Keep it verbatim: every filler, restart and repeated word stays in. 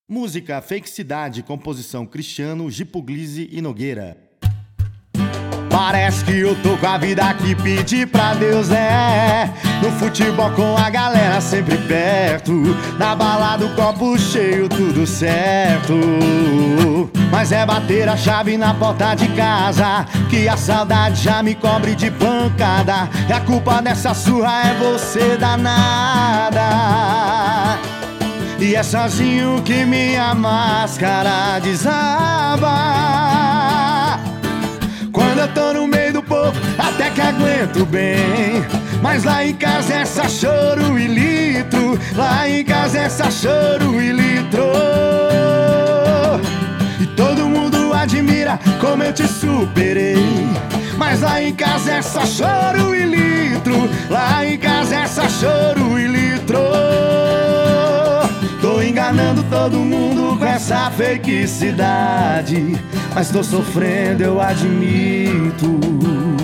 Música Fake Cidade, composição Cristiano, Gipuglisi e Nogueira. Parece que eu tô com a vida que pedi pra Deus, é. No futebol com a galera sempre perto, na balada o copo cheio, tudo certo. Mas é bater a chave na porta de casa que a saudade já me cobre de pancada. E a culpa dessa surra é você danada. E é sozinho que minha máscara desaba. Quando eu tô no meio do povo, até que aguento bem. Mas lá em casa é só choro e litro. Lá em casa é só choro e litro. E todo mundo admira como eu te superei. Mas lá em casa é só choro e litro. Lá em casa é só choro e litro. Tô enganando todo mundo com essa fake cidade, mas tô sofrendo, eu admito.